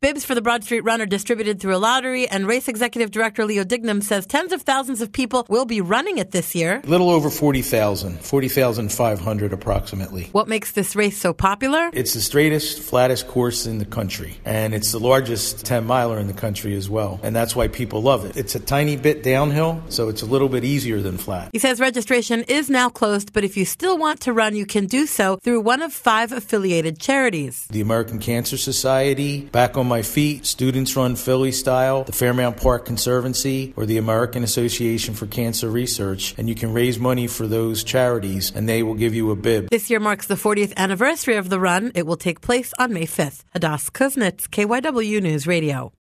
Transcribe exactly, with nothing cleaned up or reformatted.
Bibs for the Broad Street Run are distributed through a lottery, and race executive director Leo Dignam says tens of thousands of people will be running it this year. A little over forty thousand, forty thousand five hundred approximately. What makes this race so popular? It's the straightest, flattest course in the country, and it's the largest ten-miler in the country as well, and that's why people love it. It's a tiny bit downhill, so it's a little bit easier than flat. He says registration is now closed, but if you still want to run, you can do so through one of five affiliated charities. The American Cancer Society, Back on My Feet, Students Run Philly Style, the Fairmount Park Conservancy, or the American Association for Cancer Research, and you can raise money for those charities, and they will give you a bib. This year marks the fortieth anniversary of the run. It will take place on May fifth. Hadas Kuznets, K Y W News Radio.